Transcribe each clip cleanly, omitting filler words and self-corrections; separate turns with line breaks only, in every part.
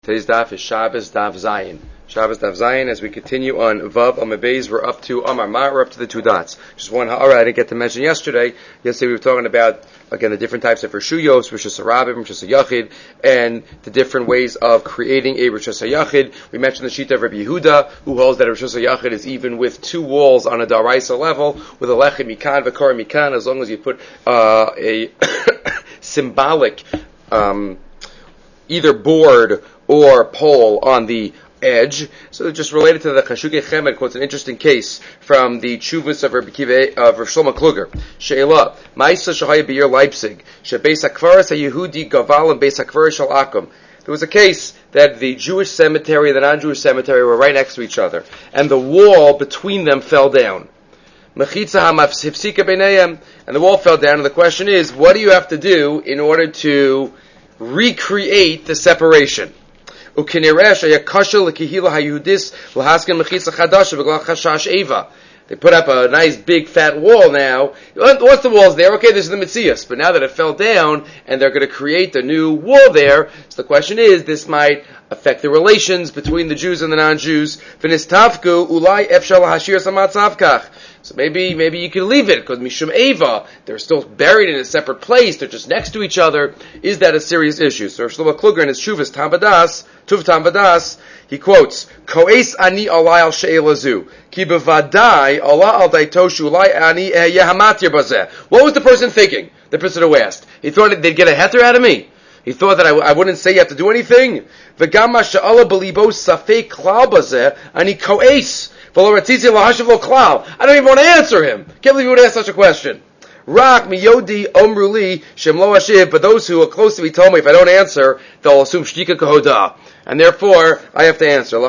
Today's daf is Shabbos Daf Zayin. Shabbos Daf Zayin, as we continue on Vav Amabeis, we're up to Amar Ma, we're up to the two dots. Just one ha'ara I didn't get to mention yesterday. Yesterday we were talking about, again, the different types of Rishuyos, Rishus HaRabim, Rishus HaYachid, and the different ways of creating a Rishus HaYachid. We mentioned the Shita of Rabbi Yehuda, who holds that a Rishus HaYachid is even with two walls on a Daraisa level, with a Lechem Mikan, V'Kor Mikan, as long as you put a symbolic either board or pole on the edge. So just related to the Chashukei Chemed quotes an interesting case from the Chuvas of Rabbi Kiva, of Rav Shlomo Kluger. She'ela, Ma'isa Shahaya B'Yer Leipzig, She'beis HaKvaras HaYehudi Gaval and Beis HaKvaras Shel Akum. There was a case that the Jewish cemetery and the non-Jewish cemetery were right next to each other, and the wall between them fell down. Mechitza HaMafsipsika B'neihem, and the wall fell down, and the question is, what do you have to do in order to recreate the separation? They put up a nice big fat wall now. Once the wall's there, okay, this is the Metzias. But now that it fell down, and they're going to create a new wall there, so the question is, this might affect the relations between the Jews and the non-Jews. So maybe you can leave it, because Mishum Eva, they're still buried in a separate place, they're just next to each other. Is that a serious issue? So Rav Shlomo Kluger in his Shuvas Tuv Tambadas, he quotes, Ko'es ani alai al she'elazu, ki bevadai ala al daitoshu ulai ani yehamatir bazeh. What was the person thinking? The person who asked. He thought they'd get a heter out of me. He thought that I wouldn't say you have to do anything. V'gama she'ala belibo safei klal bazeh, ani ko'es. I don't even want to answer him. Can't believe you would ask such a question. Rak miyodi omruli shemlo hashiv. But those who are close to me told me if I don't answer, they'll assume shtika kahoda, and therefore I have to answer.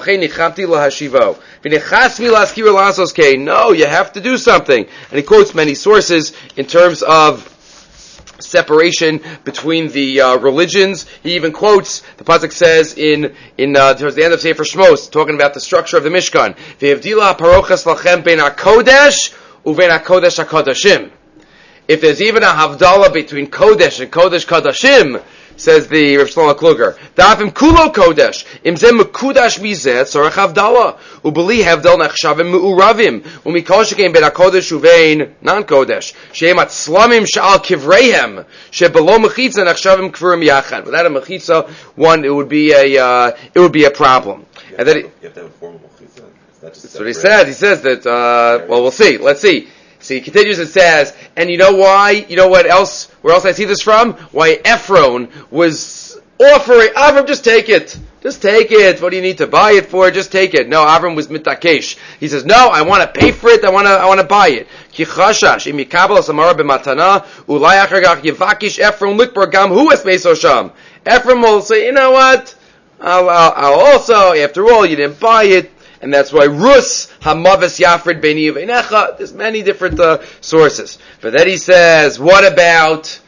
No, you have to do something. And he quotes many sources in terms of separation between the religions. He even quotes, the pasuk says in towards the end of Sefer Shmos, talking about the structure of the Mishkan, Ve'evdila parochas lachem bein hakodesh uvein hakodesh hakodashim. If there's even a havdalah between kodesh and kodesh kodashim, says the Rav Shlomo Kluger, da'afim kulo kodesh imzeh mekudash mizeh tzorach havdalah ubeli havdal nechshavim me'uravim umikol shekein ben hakodesh uvein non-kodesh shehem atzlamim sha'al kivreihem shebelo mechitza nechshavim kvurim yachad. Without a mechitza, it would be a problem.
And then you have to have a formal mechitza.
That's what he says. He says that. Well, we'll see. Let's see. So he continues and says, and you know why? You know what else? Where else I see this from? Why Ephron was offering, Avram, just take it. Just take it. What do you need to buy it for? Just take it. No, Avram was mitakesh. He says, no, I want to pay for it. I want to buy it. Ki chashash im yikabel samara b'matana ulai achargach yevakish Ephron likbar gam hu es meiso sham. Ephron will say, you know what? I'll also, after all, you didn't buy it. And that's why Rus Hamavis Yafred Beini Veinecha. There's many different sources. But then he says, what about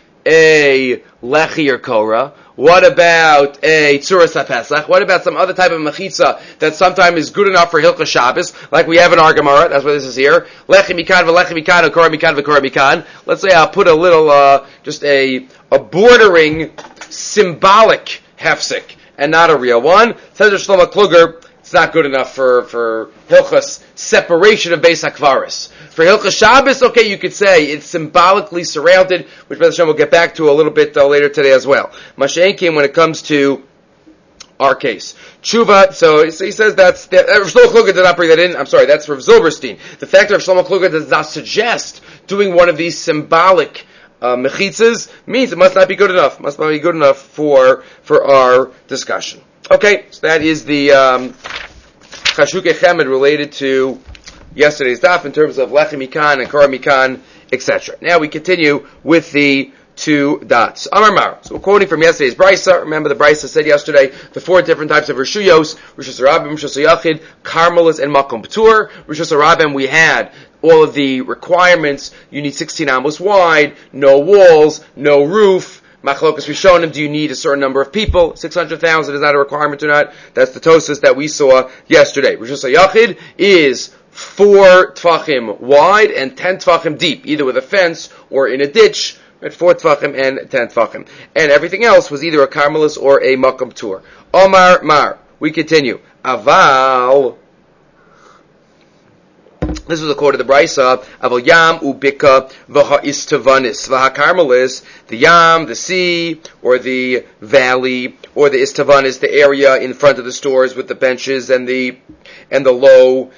a Lechi or Korah? What about a Tzuras HaPesach? What about some other type of mechitza that sometimes is good enough for Hilchah Shabbos, like we have in our Gemara? That's why this is here. Lechi Mikan v'Lechi Mikan, or Korah Mikan v'Korah Mikan. Let's say I'll put a little, just a bordering symbolic hefsek, and not a real one. Says Shlomo Kluger, it's not good enough for Hilchas separation of Beis HaKvaris. For Hilchas Shabbos, okay, you could say it's symbolically surrounded, which Brother Shem will get back to a little bit later today as well. Mashen came when it comes to our case. Tshuva, so he says Rav Shlomo Kluger did not bring that in. I'm sorry, that's Rav Zilberstein. The fact that Rav Shlomo Kluger does not suggest doing one of these symbolic mechitzas means it must not be good enough. Must not be good enough for our discussion. Okay, so that is the Chashukei Chemed related to yesterday's daf in terms of Lechi Mikan and Korah Mikan, etc. Now we continue with the two dots. Amar Mar. So we're quoting from yesterday's Brisa. Remember the Brisa said yesterday the four different types of Rishuyos, Rishus HaRabim, Rishus HaYachid, Carmelis, and Makom P'tur. Rishus HaRabim, we had all of the requirements. You need 16 amos wide, no walls, no roof. Machlokas Rishonim, do you need a certain number of people? 600,000, is that a requirement or not? That's the Tosas that we saw yesterday. Rishus HaYachid is 4 Tvachim wide and 10 Tvachim deep, either with a fence or in a ditch. Right, 4 Tfachim and 10 Tfachim. And everything else was either a Carmelis or a Makam Tur. Omar Mar. We continue. Aval. This was a quote of the Brisa. Aval Yam Ubika Vaha Istavanis. Vaha Carmelis. The Yam, the sea, or the valley, or the Istavanis, the area in front of the stores with the benches and the low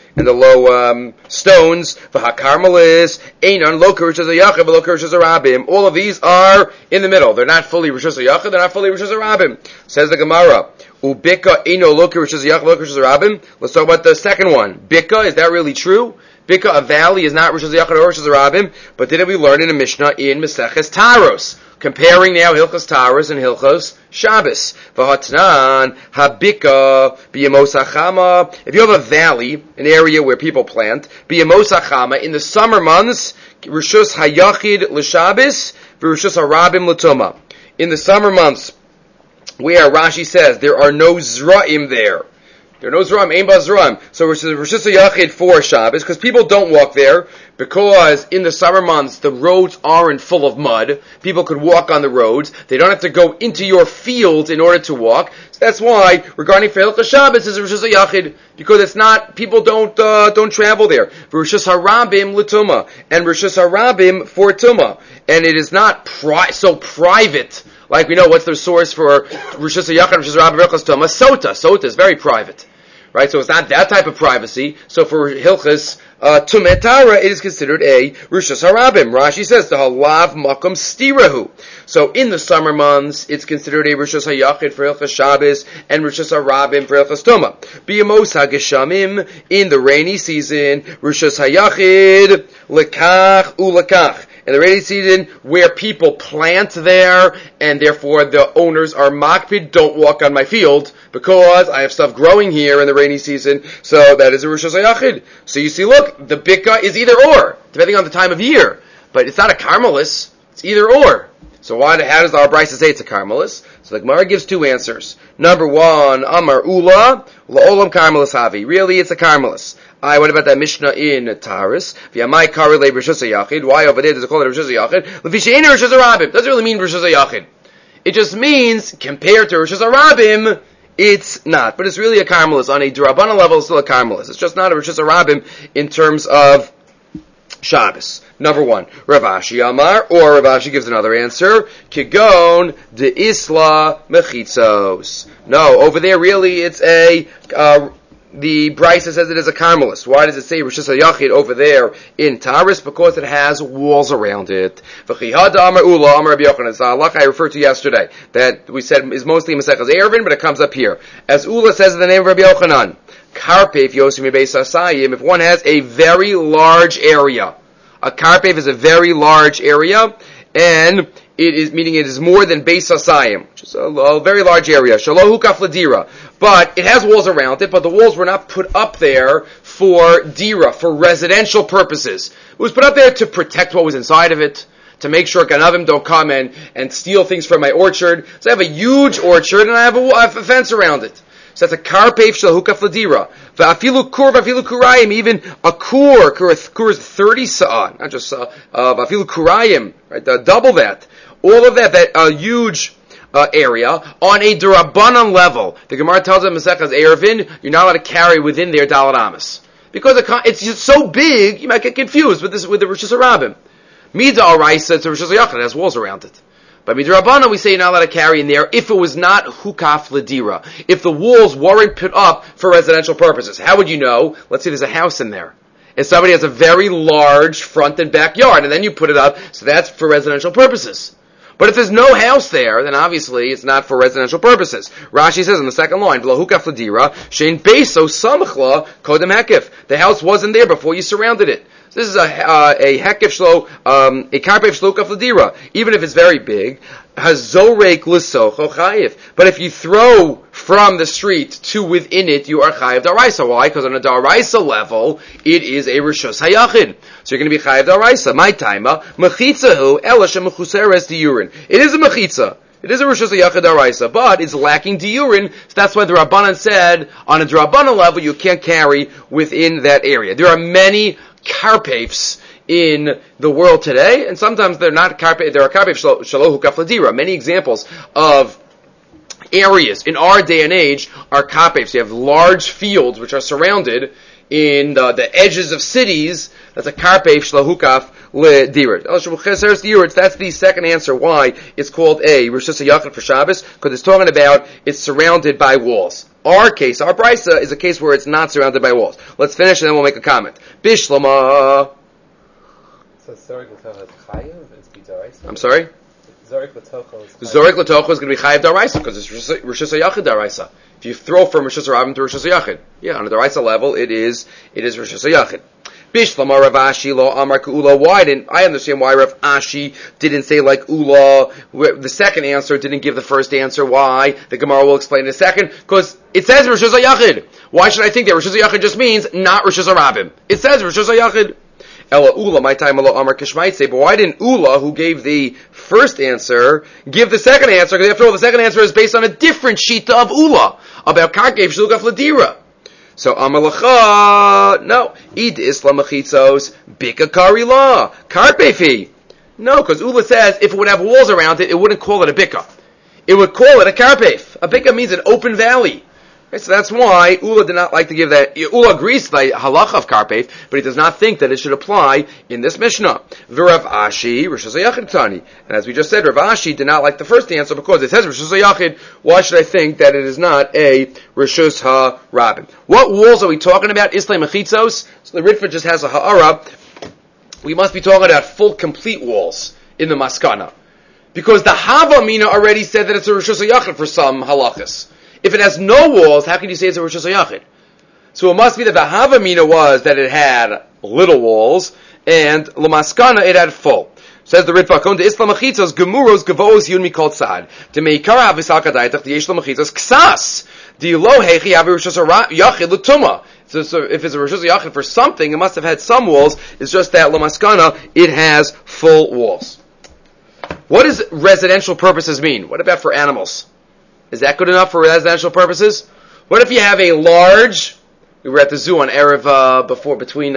stones. Vaha Carmelis. Einon Lo Kerushas HaYachid V'Lo Kerushas HaRabim. All of these are in the middle. They're not fully Rishus HaYachid. They're not fully Rishus HaRabim. Says the Gemara. Ubika Eino Lo Kerushas HaYachid V'Lo Kerushas HaRabim. Let's talk about the second one. Bika, is that really true? Bika, a valley, is not Rishus HaYachid or Rishus HaRabim, but didn't we learn in a Mishnah in Maseches Taros? Comparing now Hilchos Taros and Hilchos Shabbos. V'hatnan habika b'yamos hachama. If you have a valley, an area where people plant, b'yamos hachama, in the summer months, Rishus HaYachid l'Shabbos, v'Rishus HaRabim l'Tuma. In the summer months, where Rashi says there are no Zra'im there. There are no Zra'im, Ein Ba Zra'im. So Rishus HaYachid for Shabbos, because people don't walk there, because in the summer months the roads aren't full of mud. People could walk on the roads. They don't have to go into your fields in order to walk. So that's why, regarding Hilchos Shabbos, is Rishus HaYachid, because it's not, people don't travel there. Rishus HaRabim l'Tuma, and Rishus HaRabim for Tuma. And it is not so private. Like we know, what's the source for Rishus HaYachid, Rishus HaRabim, Hilchos Tuma? Sota is very private. Right, so it's not that type of privacy. So for Hilchos Tumei Tara, it is considered a Rishus HaRabim. Rashi says the halav makom stirahu. So in the summer months, it's considered a Rishus HaYachid for Hilchos Shabbos and Rishus HaRabim for Hilchos Tuma. B'yamos hageshamim, in the rainy season, Rishus HaYachid lekach ulekach. In the rainy season, where people plant there, and therefore the owners are makpid, don't walk on my field, because I have stuff growing here in the rainy season, so that is a Rishus HaYachid. So you see, look, the Bika is either or, depending on the time of year. But it's not a Carmelis, it's either or. So how does our Brisa say it's a Carmelis? So the Gemara gives 2 answers. Number 1, Amar Ula, La'olam Carmelis Havi. Really, it's a Carmelis. What about that Mishnah in Taris? V'yamai kari le Rishus HaYachid. Why over there does it call it Rishus HaYachid? L'fishein Rishus HaRabim. Doesn't really mean Rishus HaYachid. It just means, compared to Rishus HaRabim, it's not. But it's really a Carmelis. On a D'Rabbanan level, it's still a Carmelis. It's just not a Rishus HaRabim in terms of Shabbos. Number 1, Rav Ashi Amar, or Rav Ashi gives another answer, Kigon de Isla Mechitzos. No, over there really it's a, the Brisa says it is a Carmelis. Why does it say Rishus HaYachid over there in Taris? Because it has walls around it. V'chihad Amar Ula Amar Rabbi Yochanan. It's a halakha I referred to yesterday, that we said is mostly Maseches Eruvin, but it comes up here. As Ula says in the name of Rabbi Yochanan, Karpev Yosim Beis Asayim, if one has a very large area, a Karpev is a very large area, and it is, meaning it is more than Beis Asayim, which is a very large area. Shalohu Kaf Ladira. But it has walls around it, but the walls were not put up there for dira, for residential purposes. It was put up there to protect what was inside of it, to make sure Ganavim don't come and steal things from my orchard. So I have a huge orchard, and I have a fence around it. So that's a karpev shel hukaf ladira. Va'afilu kurayim, even a kur is 30 sa'ah, not just va'afilu kurayim, right? Double that. All of that huge area on a D'Rabbanan level. The Gemara tells us in Maseches Eruvin, you're not allowed to carry within their Daled Amas. Because it's just so big, you might get confused with the Rishus HaRabim. Mida Araisa, it's a Rishus HaYachid, it has walls around it. But Midrabbanan, we say you're not allowed to carry in there if it was not hukaf ladira. If the walls weren't put up for residential purposes. How would you know? Let's say there's a house in there. And somebody has a very large front and backyard, and then you put it up, so that's for residential purposes. But if there's no house there, then obviously it's not for residential purposes. Rashi says in the second line, "V'lo hukaf ladira, shein beiso samachla kodem hekif." The house wasn't there before you surrounded it. So this is a hekif shlo, a karpev shlo kaf ladira. Even if it's very big, hazorek l'socho chayiv. But if you throw from the street to within it, you are chayiv daraisa. Why? Because on a daraisa level, it is a rishus hayachid. So you're going to be chayiv daraisa. My taima mechitzahu elasha mechuseres diurin. It is a mechitza. It is a rishus hayachid daraisa, but it's lacking diurin. So that's why the Rabbanan said on a Rabbanan level you can't carry within that area. There are many karpevs in the world today, and sometimes they're not karpef. There are karpef shelo hukaf ladira. Many examples of areas in our day and age are karpef. So you have large fields which are surrounded in the edges of cities. That's a karpef shelo hukaf ladira. That's the second answer why it's called a Rishus HaYachid for Shabbos, because it's talking about it's surrounded by walls. Our case, our brisa, is a case where it's not surrounded by walls. Let's finish and then we'll make a comment. Bishlama.
So Zorik L'tocho is Chayiv, it's B'Daraisa?
I'm sorry?
Zorik L'tocho is Chayiv.
Zorik L'tocho is going to be Chayiv Daraisa, because it's Rishus HaYachid Daraisa. If you throw from Rishus HaRabim to Rishus HaYachid, yeah, on a Daraisa level, it is Rishus HaYachid. Bishlama Rav Ashi lo Amar K'ula. Why didn't I understand why Rav Ashi didn't say like Ula? The second answer didn't give the first answer. Why? The Gemara will explain in a second. Because it says Rishus HaYachid. Why should I think that Rishus HaYachid just means not Rishus HaRabim? It says Rishus HaYachid. Ela Ula, my time Ela Amar Kishmaitse. But why didn't Ula, who gave the first answer, give the second answer? Because after all, the second answer is based on a different shita of Ula about Karkev Shulgaf Ladira. So Amalacha, no. Id Islam Achitzos, Bika Karila, Karpefi. No, because Ula says if it would have walls around it, it wouldn't call it a Bika. It would call it a Karpef. A Bika means an open valley. Okay, so that's why Ula did not like to give that. Ula agrees to the halacha of Karpef, but he does not think that it should apply in this Mishnah. V'Rav Ashi, Rishus HaYachid Tani. And as we just said, Rav Ashi did not like the first answer because it says Rishus HaYachid. Why should I think that it is not a Rishus HaRabim? What walls are we talking about? Islam Mechitzos? So the Ritva just has a ha'ara. We must be talking about full, complete walls in the Maskana. Because the Havamina already said that it's a Rishus HaYachid for some halachas. If it has no walls, how can you say it's a Rishus HaYachid? So it must be that the Havamina was that it had little walls, and Lamaskana it had full. Says the Ritva, Kon to Islam Achitzos, Gemuros, Gavos, Yun Mikol Tzad. To Meikara Avisal Kadaitach, the Yeshlam Achitzos, Ksas. The Lo Hechi Avi Rishus HaYachid L'Tuma. So if it's a Rishus HaYachid for something, it must have had some walls. It's just that Lamaskana, it has full walls. What does residential purposes mean? What about for animals? Is that good enough for residential purposes? What if you have a large, we were at the zoo on Erev before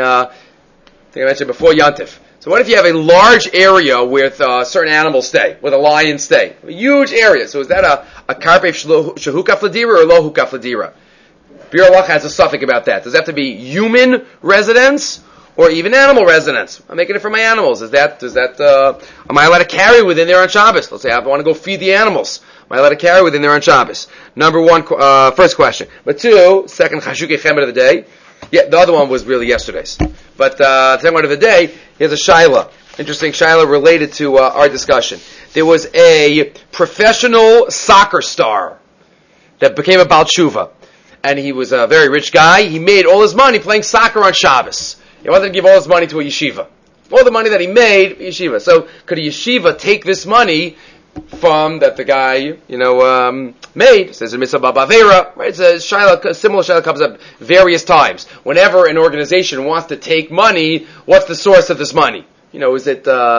Yantif. So what if you have a large area with certain animals stay, with a lion stay? A huge area. So is that a karpef shehukaf ladira or lo hukaf ladira? Bir Allah has a suffix about that. Does it have to be human residence or even animal residence? I'm making it for my animals. Am I allowed to carry within there on Shabbos? Let's say I want to go feed the animals. Am I allowed to carry within there on Shabbos? Number one, first question. But two, second chashukei chemed of the day. Yeah, the other one was really yesterday's. But the second one of the day, here's a shaila. Interesting shaila related to our discussion. There was a professional soccer star that became a Baal Tshuva. And he was a very rich guy. He made all his money playing soccer on Shabbos. He wanted to give all his money to a yeshiva. All the money that he made, yeshiva. So could a yeshiva take this money from that the guy, made? It says in Mitzvah Bavera, right? It's a similar shaila comes up various times. Whenever an organization wants to take money, what's the source of this money? Is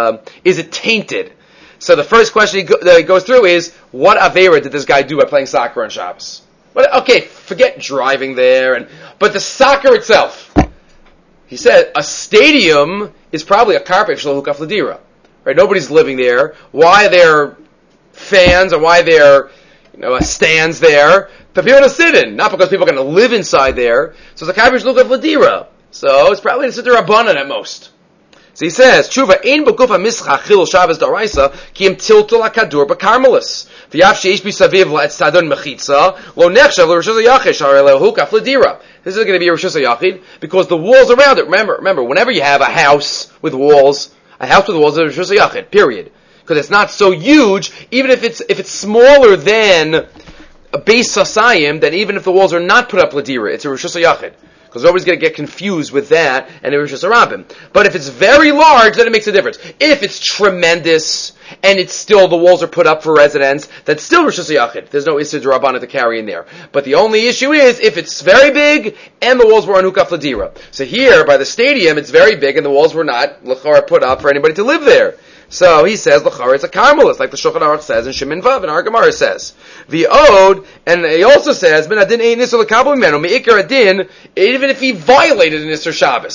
it tainted? So the first question that he goes through is, what Avera did this guy do by playing soccer on Shabbos? Okay, forget driving there, but the soccer itself. He said a stadium is probably a karpef shelo hukaf ladira. Right? Nobody's living there. Why are there fans or why are there stands there? For people to sit in, not because people are going to live inside there. So it's a karpef shelo hukaf ladira. So it's probably a sitter rabbanan at most. So he says, Tshuva, ein b'gufa mischach chilul Shabbos daraisa, ki im tiltul hakadur b'karmelis. V'yav sheish b'saviv la'etzadon mechitza, lo nechshav l'rishus ha'yachid, sh'arei lehukaf l'dira. This is going to be a Rishus HaYachid, because the walls around it, remember, whenever you have a house with walls is a Rishus HaYachid, period. Because it's not so huge, even if it's smaller than a Beis Sasayim, then even if the walls are not put up l'dira, it's a Rishus HaYachid. Because nobody's going to get confused with that and a Rishus HaRabim. But if it's very large, then it makes a difference. If it's tremendous and it's still the walls are put up for residence, that's still Rishus HaYachid. There's no Issur D'Rabbanan to carry in there. But the only issue is if it's very big and the walls were on Hukaf Ladira. So here by the stadium, it's very big and the walls were not l'chara put up for anybody to live there. So he says, l'chara, it's a karmelis, like the Shulchan Aruch says, and Shemin Vav, and our Gemara says. The Od, and he also says, ben adin ein nisur l'kabel mimenu, me'ikar adin, even if he violated an Issur Shabbos.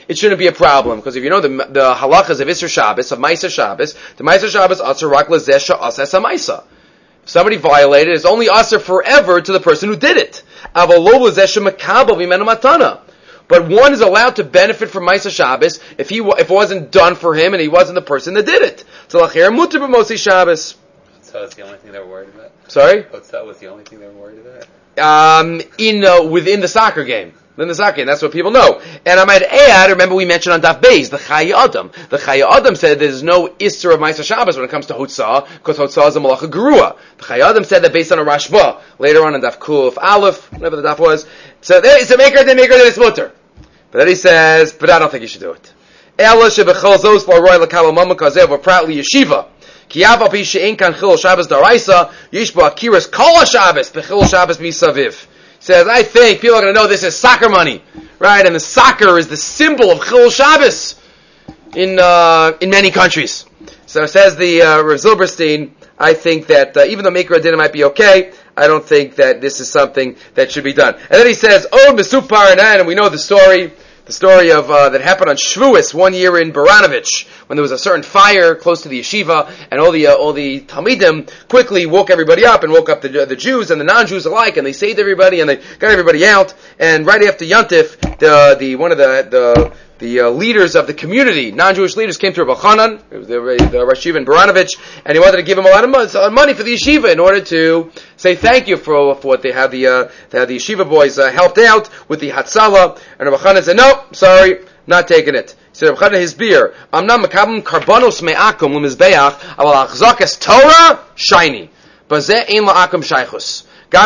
it shouldn't be a problem, because if you know the halachas of Isser Shabbos, of Ma'aser Shabbos, the Ma'aser Shabbos asur rak lezeh she'aseh ha'ma'aser. If somebody violated, it's only asur forever to the person who did it. Aval lo lezeh she'makabel v'imenu matana. But one is allowed to benefit from Ma'aser Shabbos if it wasn't done for him and he wasn't the person that did it. So l'cher mutar b'mosei Shabbos.
So that's the only thing they were worried about?
Sorry?
That was the only thing they were worried about?
Within the soccer game. Within the soccer game, that's what people know. And I might add, remember we mentioned on Daf Beis, the Chayei Adam. The Chayei Adam said there's no Isser of Ma'aser Shabbos when it comes to Hotzah, because Hotzah is a Malacha Gerua. The Chayei Adam said that based on a Rashba, later on in Daf Kuf Aleph, whatever the Daf was. So there is a maker, then it's mutter. But then he says, but I don't think you should do it. Ela shebechol zos la'roy l'kal mama kazev v'prat liyeshiva. Ki yav api she'en kan chil Shabbos daraisa, yish bo akiras kol Shabbos, b'chil Shabbos misaviv. He says, I think people are going to know this is soccer money, right? And the soccer is the symbol of Chil Shabbos in many countries. So says the Rav Zilberstein, I think that even though Maker Adina might be okay, I don't think that this is something that should be done. And then he says, oh, Mesupar, and we know the story of that happened on Shavuos one year in Baranovich, when there was a certain fire close to the yeshiva, and all the Talmidim quickly woke everybody up, and woke up the Jews and the non-Jews alike, and they saved everybody, and they got everybody out. And right after Yontif, one of the leaders of the community, non-Jewish leaders, came to Rabbi Chanan, the Rosh Yeshiva in Baranovich, and he wanted to give him a lot of money for the yeshiva in order to say thank you for what they had the yeshiva boys helped out with the Hatzalah. And Rabbi Chanan said, no, sorry, not taking it. He said, Rabbi Chanan, his beer, Amnam makabim karbonos me'akum l'mizbeach, aval achzakas Torah, shiny. Bazeh ein la'akum shaychus. He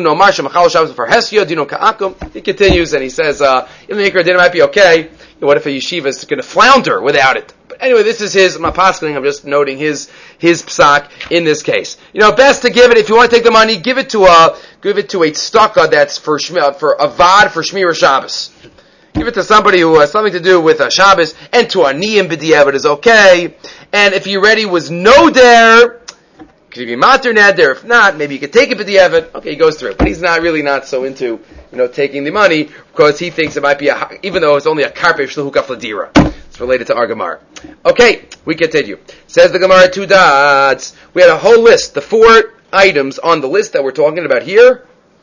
continues and he says, even the Maker Adina might be okay. What if a yeshiva is going to flounder without it? But anyway, this is his, I'm not paskening, I'm just noting his psak in this case. Best to give it, if you want to take the money, give it to a tzedakah that's for avad, for Shmira Shabbos. Give it to somebody who has something to do with Shabbos, and to a niyim b'diavad is okay. And if he already was no there, could be mater neder. If not, maybe you could take it b'diavad. Okay, he goes through. But he's not so into, taking the money, because he thinks it might be even though it's only a karpeh shluhukaf ladira. It's related to our Gemara. Okay, we continue. Says the Gemara, 2 dots. We had a whole list, the 4 items on the list that we're talking about here.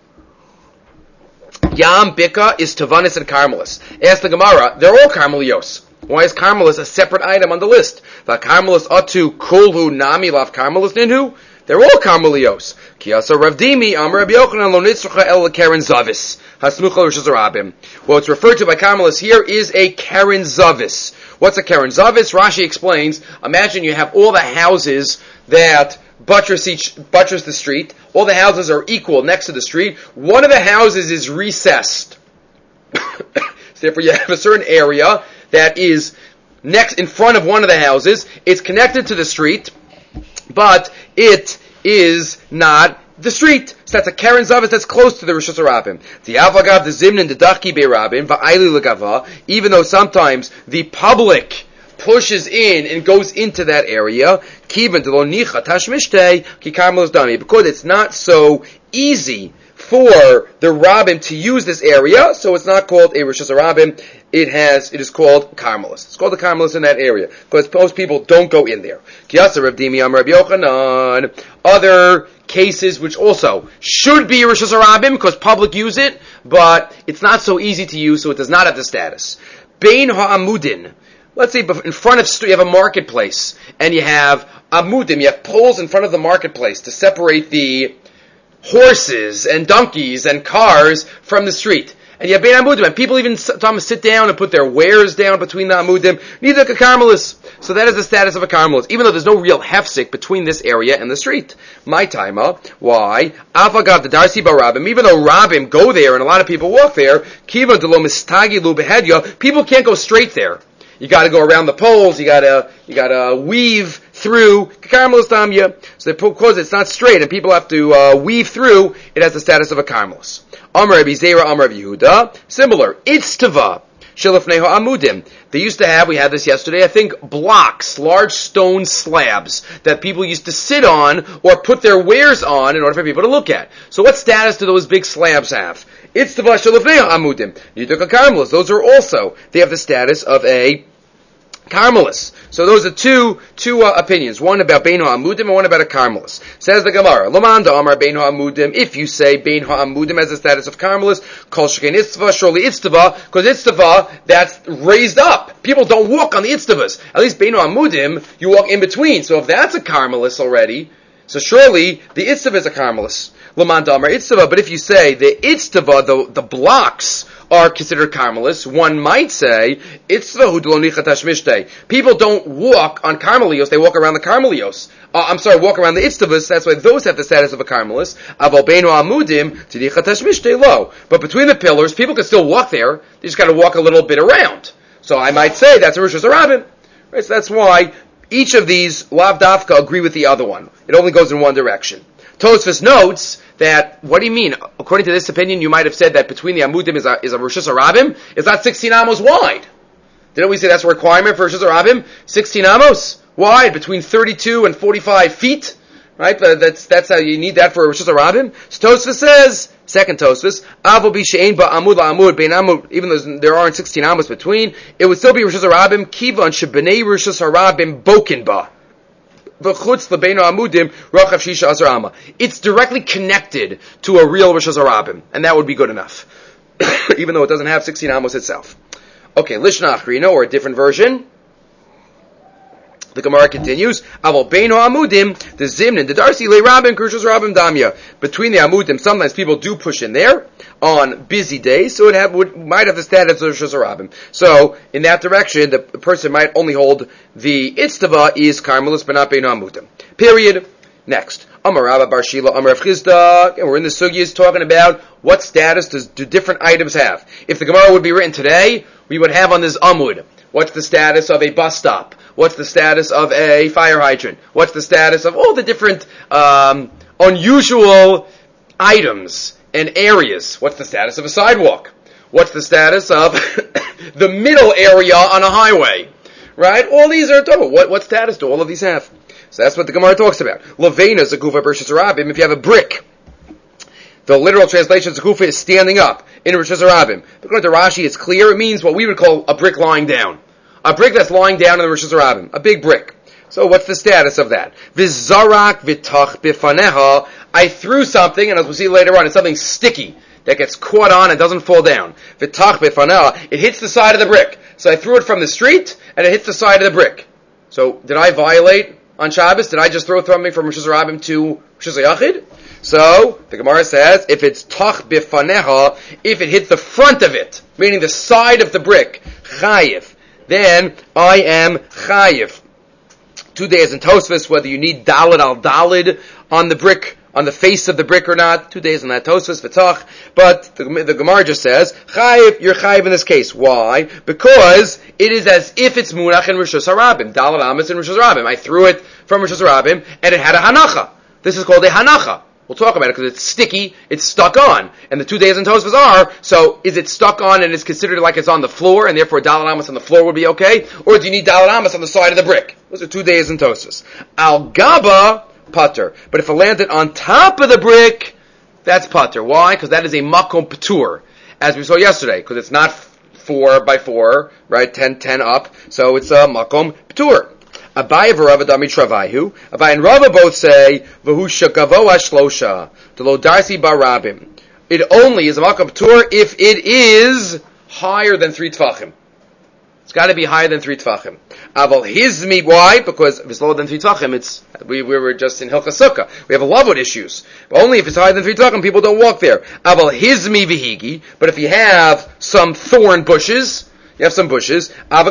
Yam, Bika, is Tavanis, and Carmelis. Ask the Gemara, they're all Carmelios. Why is Carmelis a separate item on the list? The Carmelis atu kulhu nami lav Carmelis ninhu. They're all Carmelios. Kiyasa Rav Dimi Amar Rabbi Yochanan lo nitzrucha el Karen Zavis hasmucha l'Rishus Harabim. What's referred to by Carmelis here is a Karen Zavis. What's a Karen Zavis? Rashi explains. Imagine you have all the houses that buttress the street. All the houses are equal next to the street. One of the houses is recessed. So therefore, you have a certain area that is in front of one of the houses. It's connected to the street, but it is not the street. So that's a Karen Zavis that's close to the Rishus Harabim. The Avagav, the Zimnin, the Dachki Be'Rabim, Va'ayli L'Gava, even though sometimes the public pushes in and goes into that area, Kivan Delo Nicha Tashmishtei, Ki Carmelis Dami, because it's not so easy for the Rabbim to use this area, so it's not called a Rishus Harabim. It is called Carmelis. It's called the Carmelis in that area, because most people don't go in there. Kiyasa Rav Dimi Amar Rabbi Yochanan. Other cases which also should be Rishus Harabim, because public use it, but it's not so easy to use, so it does not have the status. Bein ha'amudin. Let's say in front of you have a marketplace, and you have amudim, you have poles in front of the marketplace to separate the horses and donkeys and cars from the street. And you have bein amudim, and people even sometimes sit down and put their wares down between the amudim. Neither a Carmelis. So that is the status of a Carmelis, even though there's no real hefsek between this area and the street. My taima, why? Afagav the Darsi Barabim, even though Rabim go there and a lot of people walk there, Kiva de lo mistagi lu behedya, people can't go straight there. You got to go around the poles. You got to weave through Carmelis Tamya. So because it's not straight and people have to weave through, it has the status of a Carmelis. Amar Rabbi Zera, Amar Rabbi Yehuda. Similar. Itztava Shilafneho amudim. They used to have, we had this yesterday, I think, blocks, large stone slabs that people used to sit on or put their wares on in order for people to look at. So what status do those big slabs have? It's the Shilafneho amudim. Yiduka Carmelis. Those are also, they have the status of a Carmelis. So those are two opinions. One about Bein HaAmudim and one about a Carmelis. Says the Gemara, Lamanda Amar Bein HaAmudim. If you say Bein HaAmudim has the status of Carmelis, Kol Sheken Itztava, surely Itztava, because Itztava, that's raised up. People don't walk on the Itztavas. At least Bein HaAmudim, you walk in between. So if that's a Carmelis already, so surely the Itztava is a Carmelis. Lamanda Amar Itztava. But if you say the Itztava, the blocks, are considered Carmelis, one might say, people don't walk on Carmelios, they walk around the Carmelios. Walk around the Itztavas, that's why those have the status of a Carmelis. But between the pillars, people can still walk there, they just gotta walk a little bit around. So I might say that's a Rosh Hashanah. Right, so that's why each of these Lav Dafka agree with the other one. It only goes in one direction. Tosfos notes that, what do you mean? According to this opinion, you might have said that between the Amudim is a Rosh Hashanah. It's not 16 amos wide. Didn't we say that's a requirement for Rosh Hashanah? 16 amos wide, between 32 and 45 feet. Right? But that's how you need that for Rosh Hashanah. So Tosfos says, second Tosfos, Avo b'she'ein ba'amud la'amud bein amud, even though there aren't 16 amos between, it would still be Rosh Hashanah, kivan shebnei Rosh Hashanah boken ba. It's directly connected to a real Rosh Hashanah, and that would be good enough, even though it doesn't have 16 amos itself. Okay, Lishna Achrino, or a different version. The Gemara continues, Aval Bein HaAmudim, the Zimnin, the Darcy Le Rabin, Rosh Hashanah Damya. Between the Amudim, sometimes people do push in there on busy days, so it might have the status of Rosh Hashanah. So, in that direction, the person might only hold the Itztava is Carmelis, but not Bein HaAmudim. Period. Next. Amar Rabba Bar Shila, Amar Rav Chisda, and we're in the Sugyas talking about what status do different items have. If the Gemara would be written today, we would have on this Amud, what's the status of a bus stop? What's the status of a fire hydrant? What's the status of all the different unusual items and areas? What's the status of a sidewalk? What's the status of the middle area on a highway? Right? All these are double. What status do all of these have? So that's what the Gemara talks about. Lavena Zakufa versus Rabim. If you have a brick, the literal translation of Zakufa is standing up in Rosh Hashanah. According to Rashi, it's clear. It means what we would call a brick lying down. A brick that's lying down in the Rosh Hashanah. A big brick. So what's the status of that? Vizarak vitach bifaneha. I threw something, and as we'll see later on, it's something sticky that gets caught on and doesn't fall down. Vitach bifaneha. It hits the side of the brick. So I threw it from the street, and it hits the side of the brick. So did I violate on Shabbos? Did I just throw something from Rosh Hashanah to Rosh Hashanah? So the Gemara says, if it's tach bifaneha, if it hit the front of it, meaning the side of the brick, chayiv, then I am chayiv. 2 days in Tosfos, whether you need dalid al dalid on the brick, on the face of the brick or not. 2 days in that Tosfos, v'tach. But the Gemara just says, chayiv, you're chayiv in this case. Why? Because it is as if it's munach in Rosh Hashanah. Dalid amas in Rosh Hashanah. I threw it from Rosh Hashanah, and it had a hanacha. This is called a hanacha. We'll talk about it because it's sticky, it's stuck on. And the 2 days in Tosfos are, so is it stuck on and it's considered like it's on the floor and therefore Daled Amos on the floor would be okay? Or do you need Daled Amos on the side of the brick? Those are 2 days in Tosfos. Al Gaba, putter. But if it landed on top of the brick, that's putter. Why? Because that is a makom patur, as we saw yesterday, because it's not 4 by 4, right? 10 up. So it's a makom patur. Abai v'Rava Dami Travaihu. Abai and Rava both say v'hu shakavo ashlosha to lo darsi barabim. It only is a makom patur if it is higher than 3 tfachim. It's got to be higher than 3 tfachim. Aval hizmi, why? Because if it's lower than 3 tfachim, we were just in Hilchas Sukkah. We have a lavud issues. But only if it's higher than 3 tfachim, people don't walk there. Aval hizmi v'higi. But if you have some thorn bushes, you have some bushes.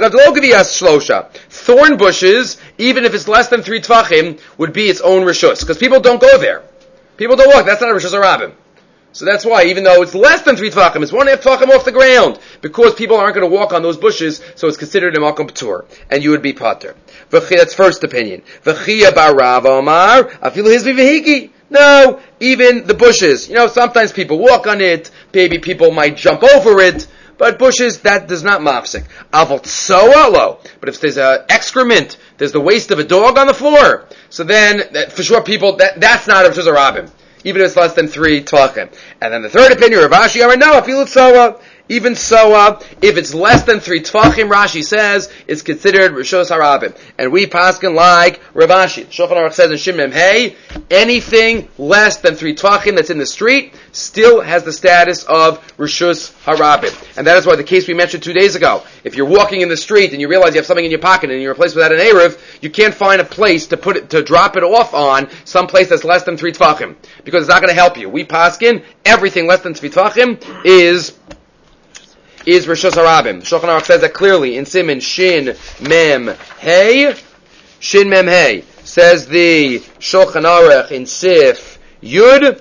Thorn bushes, even if it's less than 3 tfachim, would be its own rishus. Because people don't go there. People don't walk. That's not a rishus harabim. So that's why, even though it's less than 3 tfachim, it's 1.5 tfachim off the ground. Because people aren't going to walk on those bushes, so it's considered a makom patur. And you would be pater. That's first opinion. V'chia bar Rava Omar, afilu hizmi v'hiki. No, even the bushes. Sometimes people walk on it. Maybe people might jump over it. But bushes, that does not mafsik. Aval tsoa lo. But if there's excrement, there's the waste of a dog on the floor, so then, for sure people, that's not a Rishus Harabim. Even if it's less than 3 tvachim. And then the third opinion, Rav Ashi, no, afilu tsoa. Even so, if it's less than 3 tvachim, Rashi says, it's considered Rishos Harabim. And we paskin like Rav Ashi. Shulchan Aruch says in Shin Mem Hey, anything less than 3 tvachim that's in the street still has the status of Rishos Harabim. And that is why the case we mentioned 2 days ago. If you're walking in the street and you realize you have something in your pocket and you're in a place without an Erev, you can't find a place to to drop it off on, some place that's less than 3 tvachim. Because it's not going to help you. We paskin, everything less than 3 tvachim is Rishos Harabim. Shulchan Aruch says that clearly in Siman Shin Mem Hey. Shin Mem Hey says the Shulchan Aruch in Sif Yud.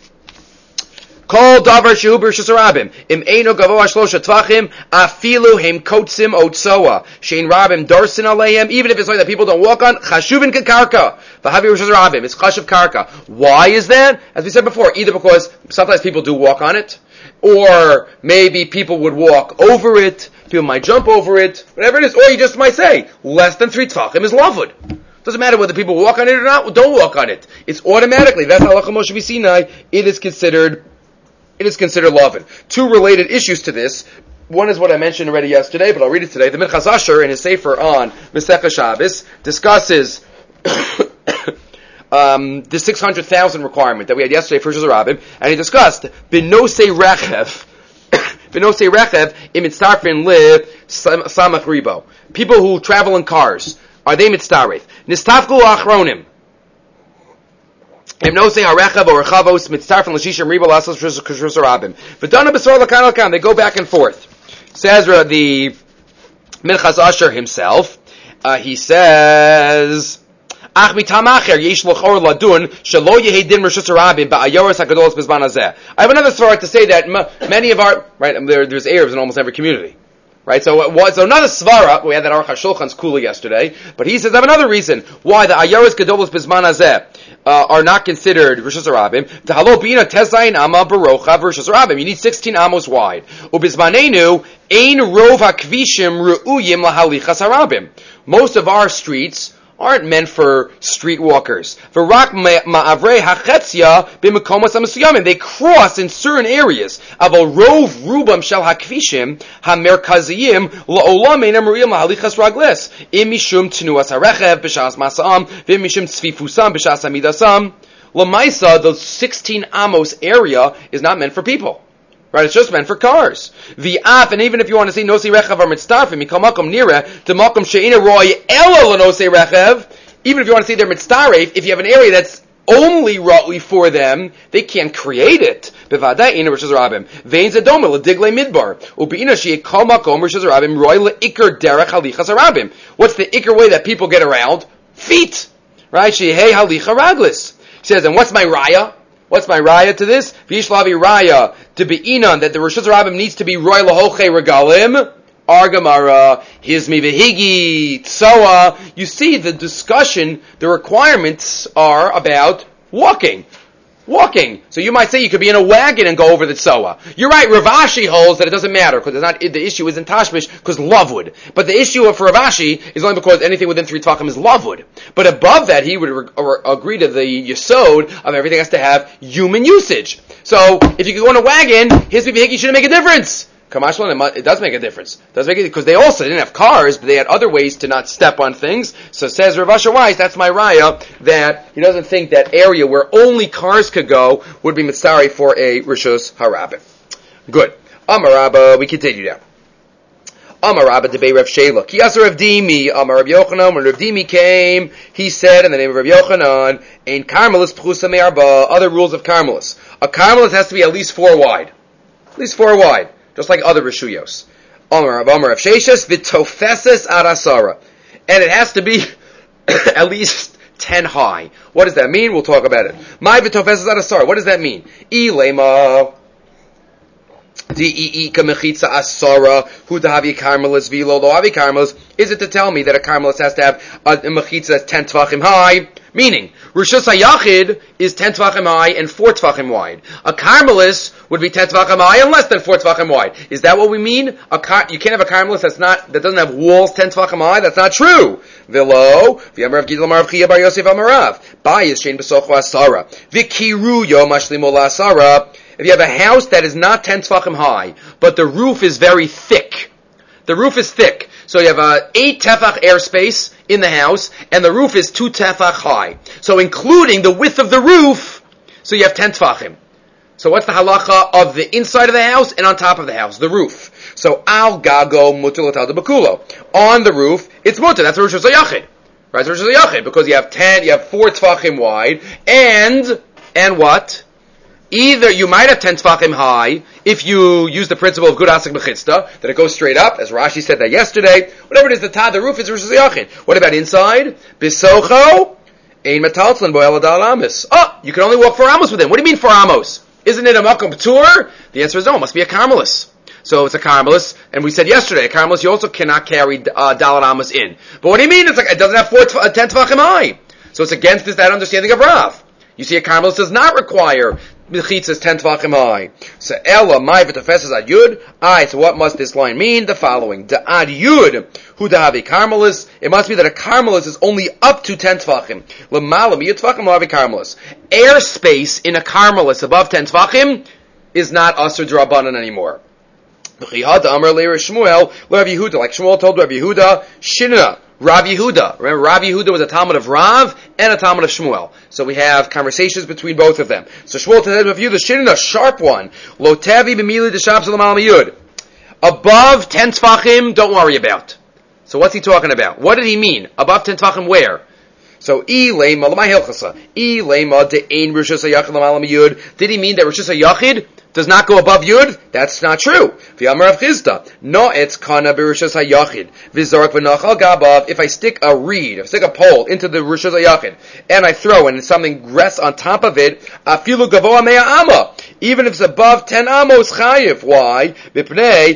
Kol davar shehu b'Rishos Harabim im eino gavoa shlosha tvachim afilu hem kotzim otsoa shein rabim darsin aleihem, even if it's something that people don't walk on, chashuvin kakarka v'havi Rishos Harabim, it's chashuv karka. Why is that? As we said before, either because sometimes people do walk on it, or maybe people would walk over it, people might jump over it, whatever it is, or you just might say, less than 3 tvachim is lavud. Doesn't matter whether people walk on it or not, don't walk on it. It's automatically, that's halacha Moshe Sinai, it is considered lavud. 2 related issues to this. One is what I mentioned already yesterday, but I'll read it today. The Minchas Asher, in his Sefer on Masechah Shabbos, discusses the 600,000 requirement that we had yesterday for Rishos Harabim, and he discussed B'nosei Rechev im mitzarfin li samach ribo. People who travel in cars, are they mitzaref? Nistafku achronim. Im nosei harechev or rechavos mitzarfin l'shishim ribo lasas Rishos Harabim. V'dana b'sor l'kan l'kan. They go back and forth. Says the Minchas Asher himself. He says, I have another svara to say that many of our, right, there's Arabs in almost every community. Right, so another svara, we had that Aruch HaShulchan's kula yesterday, but he says I have another reason why the Ayaros Gedolos Bizman Hazeh are not considered Rishos Harabim. The Halo Bina Tezayin Ama Barocha Rishos Harabim. You need 16 amos wide. Ubizmanenu Ein Rov HaKvishim Ru'uyim LaHalichas Harabim. Most of our streets aren't meant for streetwalkers. They cross in certain areas. L'maisa, the 16 amos area is not meant for people. Right, it's just meant for cars. V'af, and even if you want to say nosei rechev or mitzdarfim, mikol makom nira to makom she'ina roy ela l'nosei rechev. Even if you want to say they're mitzdaref, if you have an area that's only ra'ui for them, they can't create it. Bevadai ina Rishos Harabim vein zedoma l'diglei midbar u'beina she'ikol makom Rishos Harabim roy le'ikar derech halichas harabim. What's the ikar way that people get around? Feet, right? She'hei halicha raglis. She says, and what's my raya? What's my raya to this? V'yishlavi raya to be inan that the Rishos Harabim needs to be roy lahoche regalim. Argamara hizmi v'higi tsoa. You see the discussion. The requirements are about walking. So you might say you could be in a wagon and go over the tsoa. You're right. Rav Ashi holds that it doesn't matter because the issue isn't tashmish because lavud. But the issue for Rav Ashi is only because anything within 3 tvachim is lavud. But above that, he would agree to the yesod of everything has to have human usage. So if you could go in a wagon, his bihiki shouldn't make a difference. Kamashlan, it does make a difference. It does make it because they also didn't have cars, but they had other ways to not step on things. So says Rav Asher Weiss, that's my raya, that he doesn't think that area where only cars could go would be mitzari for a Rishos Harabim. Good. Amar Rabba, we continue now. Amar Rabba debei Rav Shela. Ki yasser Rav Dimi. Amar Rav Yochanan. When Rav Dimi came, he said in the name of Rav Yochanan, Ein Karmelis Pchusa Me'arba. Other rules of Karmelis. A Karmelis has to be at least 4 wide. At least 4 wide. Just like other Rishuyos. Amar of Sheshes, Vitofeses Arasara. And it has to be at least 10 high. What does that mean? We'll talk about it. My Vitofeses Arasara. What does that mean? Ilema. Di'ika Mechitza Asara. Hudahavi Karmelis Vilo Loavi Karmelis. Is it to tell me that a Karmelis has to have a Mechitza that's 10 Tvachim high? Meaning, Rishus HaYachid is 10 Tvachim high and 4 Tvachim wide. A Carmelis would be 10 Tvachim high and less than 4 Tvachim wide. Is that what we mean? You can't have a Carmelis that doesn't have walls 10 Tvachim high? That's not true. V'lo, v'yamarav Gidel Marav Chia Bar Yosef Amarav, Bayis Shein B'socho Asara, V'kiru Yom Ashlimo Asara. If you have a house that is not 10 Tvachim high, but the roof is very thick. The roof is thick. So you have a 8 tefach airspace in the house, and the roof is 2 tefach high. So including the width of the roof, so you have 10 tefachim. So what's the halacha of the inside of the house and on top of the house? The roof. So al gago mutar l'tal debakulo. On the roof, it's mutar. That's Rishus HaYachid. Right? It's Rishus HaYachid because you have 4 tefachim wide, and what? Either you might have 10 tefachim high if you use the principle of good asik b'chitzta, that it goes straight up, as Rashi said that yesterday. Whatever it is, the roof is Rishus HaYachid. What about inside? Bisocho, ein metaltzlan bo eladal amos. Oh, you can only walk 4 amos with him. What do you mean 4 amos? Isn't it a makom p'tur? The answer is no, it must be a carmelis. So it's a carmelis, and we said yesterday, a carmelis you also cannot carry dalat amos in. But what do you mean? It's like, it doesn't have 10 tefachim high. So it's against that understanding of Rav. You see, a carmelis does not require Mechitzas 10 Tvachim high. So Ella, my v'tefesses ad Yud. So what must this line mean? The following. Da ad Yud, hu dahavi carmelis. It must be that a carmelis is only up to 10 Tvachim. L'mala miyut Tvachim lahavi carmelis. Airspace in a carmelis above 10 Tvachim is not Asur D'Rabbanan anymore. V'chihada amar le'er Shmuel, Rav Yehuda, like Shmuel told Rav Yehuda, Shinna. Rav Yehuda. Remember, Rav Yehuda was a Talmud of Rav and a Talmud of Shmuel. So we have conversations between both of them. So Shmuel tells Rav Yehuda, Shinna, sharp one. Lo tevi b'mili d'shab l'mal miyud. Above 10 tefachim, don't worry about. So what's he talking about? What did he mean? Above 10 tefachim where? So, did he mean that Rishus HaYachid does not go above Yud? That's not true. No, it's kana b'Rishus HaYachid. If I stick a reed, if I stick a pole into the Rishus HaYachid, and I throw and something rests on top of it, afilu gavoa mea ama. Even if it's above 10 amos chayiv. Why? If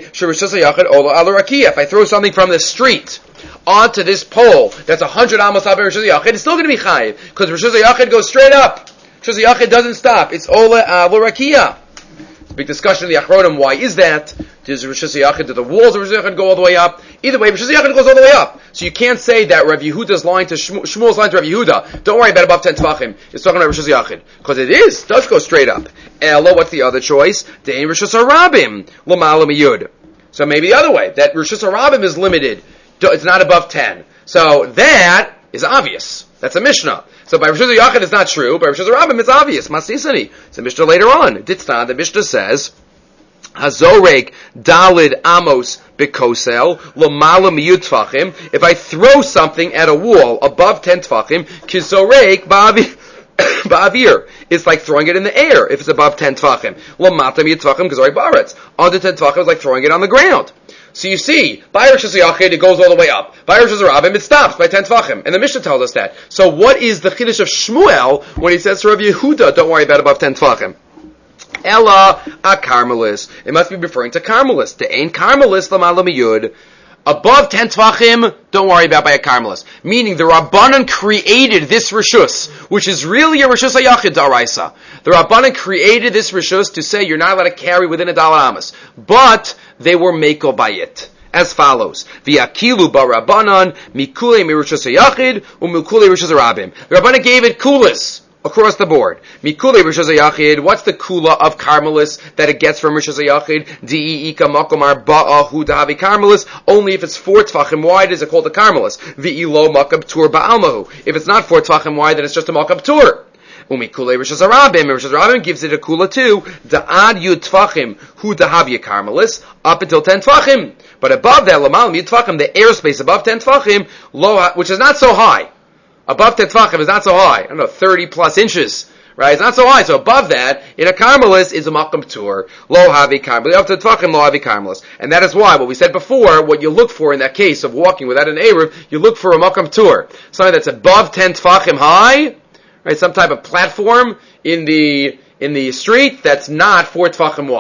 I throw something from the street onto this pole that's 100 amos above Rishus HaYachid, it's still going to be chayiv because Rishus HaYachid goes straight up. Rishus HaYachid doesn't stop. It's ola rakia. Big discussion in the Achronim. Why is that? Does Rishus HaYachid, do the walls of Rishus HaYachid go all the way up? Either way, Rishus HaYachid goes all the way up. So you can't say that Rav Yehuda's line to Shmuel's line to Rav Yehuda, don't worry about above 10 Tvachim. It's talking about Rishus HaYachid. Because it does go straight up. Elo, what's the other choice? De'en Rishus HaRabim, L'mala miyud. So maybe the other way, that Rishus HaRabim is limited. It's not above 10. So that is obvious. That's a Mishnah. So by Rishus HaYachid it's not true. By Rishus HaRabim it's obvious. Masisani. It's a Mishnah later on. Ditztan, the Mishnah says, Hazorek dalid amos bekosel l'mala miyud tfachim. If I throw something at a wall above 10 tfachim, kizorek ba'avir. It's like throwing it in the air if it's above 10 tfachim. L'mata miyud tfachim kizorek ba'aretz. Under 10 tfachim is like throwing it on the ground. So you see, by Rishus HaYachid it goes all the way up. By Rishus HaRabim it stops by 10 Tvachim. And the Mishnah tells us that. So what is the Chiddush of Shmuel when he says to Rav Yehuda, don't worry about above 10 Tvachim? Ella a Carmelis. It must be referring to Carmelis. To Ein Carmelis l'mala miyud. Above 10 Tvachim, don't worry about by a Carmelis. Meaning the Rabbanan created this Rishus, which is really a Rishus HaYachid D'Oraisa. The Rabbanan created this Rishus to say you're not allowed to carry within a Dalat Amos. But they were mekel by it. As follows. V'yakilu ba'Rabbanan mikule mirishus HaYachid u'mikule Rishus HaRabim. The Rabbanan gave it kulas across the board. Mikule Rishus HaYachid. What's the kula of Carmelis that it gets from Rishus HaYachid? Di'ika makomar ba'ahu dahavi Carmelis. Only if it's 4 tfachim wide is it called a Carmelis. V'ilo makab tur ba'almahu. If it's not 4 tfachim wide, then it's just a makab tur. Umikule Rishus HaRabim. Rishus HaRabim gives it a kula too. Da'ad yud tfachim hu dahavya Carmelis. Up until 10 tfachim. But above that, l'mal yud tfachim, the airspace above 10 tfachim, which is not so high. Above 10 tfachim is not so high. I don't know, 30 plus inches. Right? It's not so high. So above that, in a Carmelis, is a makam tur. Lo havi Carmelis. Up to tfachim, lo havi Carmelis. And that is why, what we said before, what you look for in that case of walking without an Eruv, you look for a makam tur. Something that's above 10 tfachim high, right? Some type of platform in the street that's not 4 tfachim wide.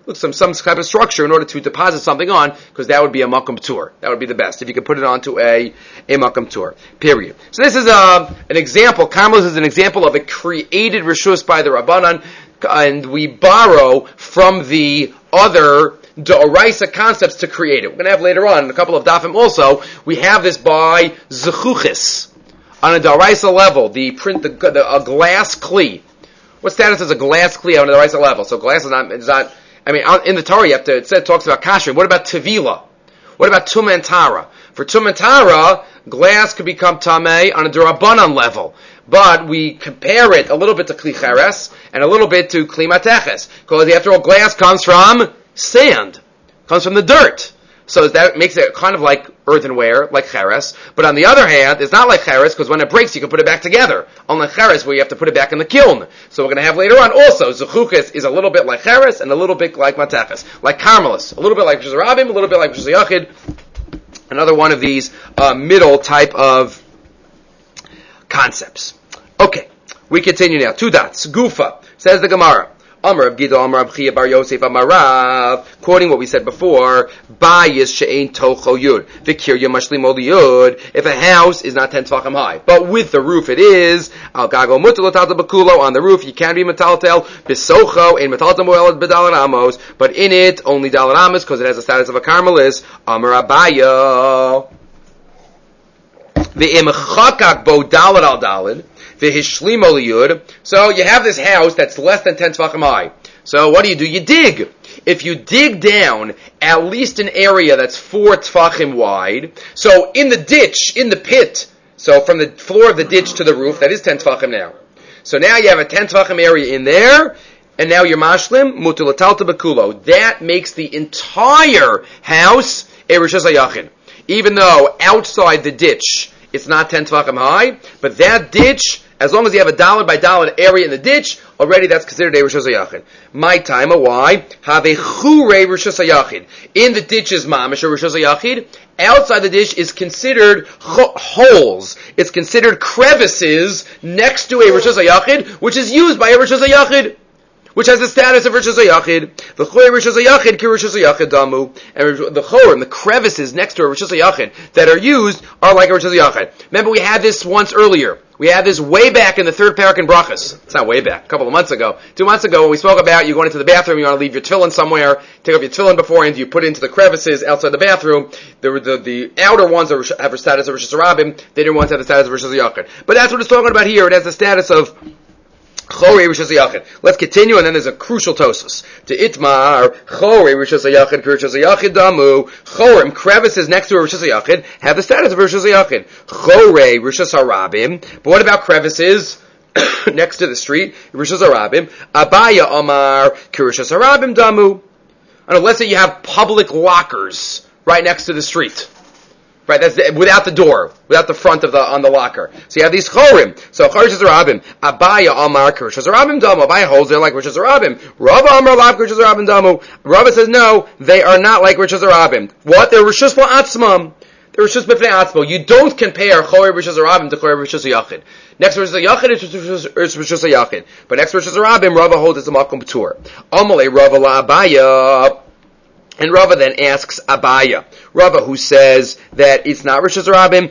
some type of structure in order to deposit something on, because that would be a makom tur. That would be the best if you could put it onto a makom tur. Period. So this is an example. Karmelis is an example of a created reshus by the Rabbanan, and we borrow from the other D'oraisa concepts to create it. We're going to have later on in a couple of dafim also. We have this by zechuchis on a D'oraisa level. A glass kli. What status is a glass kli on a D'oraisa level? So glass is not. I mean, in the Torah, it talks about kashrut. What about tevila? What about tumah and tara? For tumah and tara, glass could become tameh on a D'Rabbanan level. But we compare it a little bit to kli cheres and a little bit to kli mateches. Because after all, glass comes from sand. Comes from the dirt. So that makes it kind of like earthenware, like cheres. But on the other hand, it's not like cheres, because when it breaks, you can put it back together. Unlike cheres, where you have to put it back in the kiln. So we're going to have later on also, zechuchis is a little bit like cheres, and a little bit like mateches. Like karmelis. A little bit like Rishus Rabim, a little bit like Rishus Yachid. Another one of these middle type of concepts. Okay, we continue now. 2 dots. Gufa, says the Gemara. Amar of Gidol, Amar of Chia Bar Yosef, Amar Rav, quoting what we said before, Bayis she'ein tocho yud, v'kirya mashlimo liyud, if a house is not 10 tefachim high, but with the roof it is, al gago mutar l'taltel b'kulo, on the roof you can be metaltel, b'socho, ein metaltel mo'elad b'dalar amos, but in it, only dalar amos, because it has the status of a karmelis, Amar Abaya, v'im chakak bo dalar al dalid, so you have this house that's less than 10 tefachim high. So what do? You dig. If you dig down at least an area that's 4 tefachim wide, so in the ditch, in the pit, so from the floor of the ditch to the roof, that is 10 tefachim now. So now you have a 10 tefachim area in there, and now you're mashlim, mutar l'taltel b'kulo. That makes the entire house a rishus hayachid. Even though outside the ditch, it's not 10 tefachim high, but that ditch, as long as you have a dollar by dollar area in the ditch, already that's considered a Rishus HaYachid. My time, why? Have a chure Rishus HaYachid. In the ditch is mamish or Rishus HaYachid. Outside the ditch is considered holes. It's considered crevices next to a Rishus HaYachid, which is used by a Rishus HaYachid, which has the status of Rishus HaYachid. The Choy Rishus HaYachid ki Rishus HaYachid damu. And the Chorim, the crevices next to a Rishus HaYachid that are used are like a Rishus HaYachid. Remember we had this once earlier. We had this way back in the 3rd parak in Brachas. It's not way back, a couple of months ago. 2 months ago when we spoke about you going into the bathroom, you want to leave your tefillin somewhere, take off your tefillin beforehand, you put it into the crevices outside the bathroom. The outer ones have a status of Rishus Rabim, the inner ones have the status of Rishus Yachid. But that's what it's talking about here. It has the status of Chorei Rishus Yachid. Let's continue, and then there's a crucial tosus. To Itmar, Chorei Rishus Yachid, Rishus Yachid Damu, Chorim, crevices next to a Rishus Yachid, have the status of Rishus Yachid. Chorei Rishus Harabim, but what about crevices next to the street? Rishus Harabim, Abaya Amar, Rishus Harabim Damu. And let's say you have public lockers right next to the street. Right, that's without the door, without the front of on the locker. So you have these chorim. So Rishus Harabim, Abaya Amar Rishus Harabim Damu. Abaya holds they're like Rishus Harabim. Rava Amar Lav Rishus Harabim Damu. Rava says no, they are not like Rishus Harabim. What? They're Rishus La'atzmam. They're Rishus B'fnei Atzmo. You don't compare Chorei Rishus Harabim to Chorei Rishus Yachid. Next Rishus Yachid is Rishus Yachid, but next Rishus Harabim, Rava holds it's a makom tur. Amalei Rava La'abaya. And Rava then asks Abaya. Rava, who says that it's not Rishus Harabim,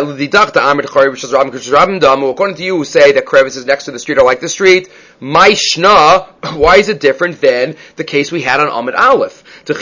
according to you who say that crevices next to the street are like the street, Maishna, why is it different than the case we had on Amud Aleph?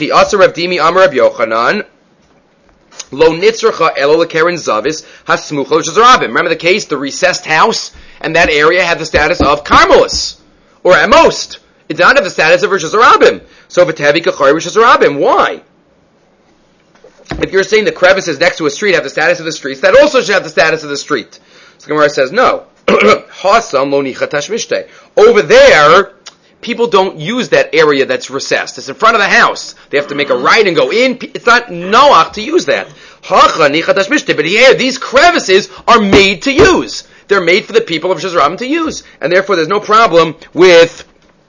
Lo nitzracha elo lekeren zavis hasmucha Rishus Harabim. Remember the case, the recessed house, and that area had the status of Carmelis, or at most. It did not have the status of Rishus Harabim. So v'tevi kachari Rishus Harabim. Why? If you're saying the crevices next to a street have the status of the streets, that also should have the status of the street. So Gemara says no. Hasam lo nicha tashmishte. Over there, people don't use that area that's recessed. It's in front of the house. They have to make a right and go in. It's not noach to use that. Hacha nicha tashmishte. But here, these crevices are made to use. They're made for the people of Rishus Harabim to use, and therefore there's no problem with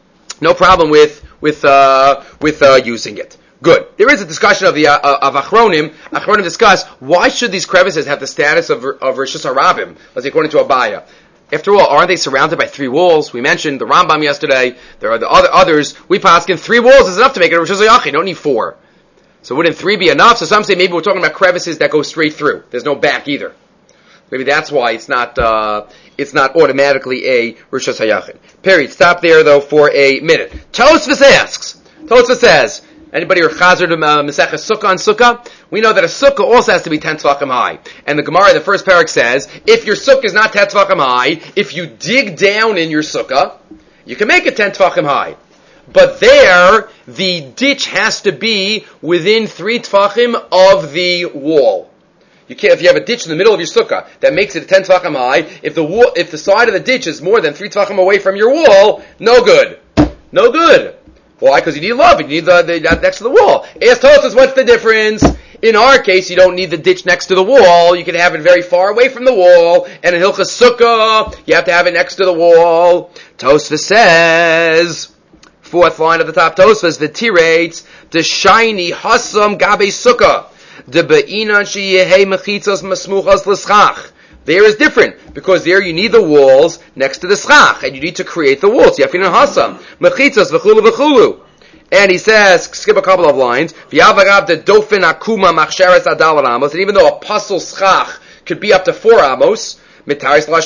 using it. Good. There is a discussion of Achronim. Achronim discuss why should these crevices have the status of Rishus Harabim, let's say according to Abaya. After all, aren't they surrounded by 3 walls? We mentioned the Rambam yesterday. There are the others. We paskin 3 walls is enough to make it a Rosh Hashanah. You don't need 4. So wouldn't 3 be enough? So some say maybe we're talking about crevices that go straight through. There's no back either. Maybe that's why it's not automatically a Rosh Hashanah. Period. Stop there though for a minute. Tosfos asks. Tosfos says, anybody who chazer to Maseches Sukkah on Sukkah? We know that a Sukkah also has to be 10 tefachim high. And the Gemara, the first parak says, if your Sukkah is not 10 tefachim high, if you dig down in your Sukkah, you can make it 10 tefachim high. But there, the ditch has to be within 3 tefachim of the wall. You can't, if you have a ditch in the middle of your sukkah that makes it 10 tefachim high, if the side of the ditch is more than 3 tefachim away from your wall, no good. No good. Why? Because you need love. You need the next to the wall. Ask Tosfos, what's the difference? In our case, you don't need the ditch next to the wall. You can have it very far away from the wall. And in Hilchas Sukkah, you have to have it next to the wall. Tosfos says, 4th line of the top Tosfos, the tirates, the shiny hasam gabe sukkah. The be'inan sheyehei mechitzos masmuchos l'schach. There is different, because there you need the walls next to the schach, and you need to create the walls. Yafinan hasam, mechitzos v'chulu v'chulu. And he says, skip a couple of lines, v'yavagav the dofin akuma machsheres adal amos, and even though a puzzle schach could be up to 4 amos, if